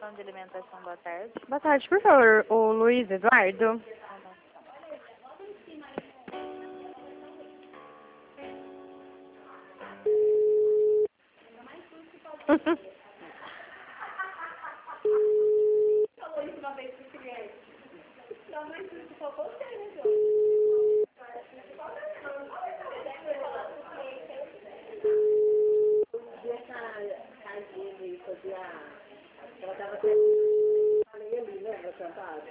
Plano de alimentação, boa tarde. Boa tarde, por favor, o Luiz Eduardo. Falou isso uma vez pro cliente. Não, mas isso só você, né, João? Ela tava ali, né, na cantada.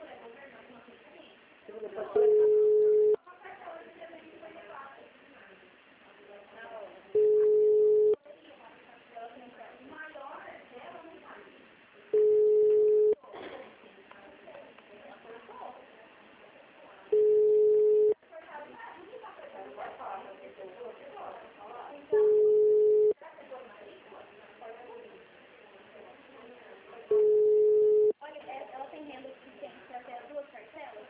Ela tem renda suficiente para ter as duas parcelas?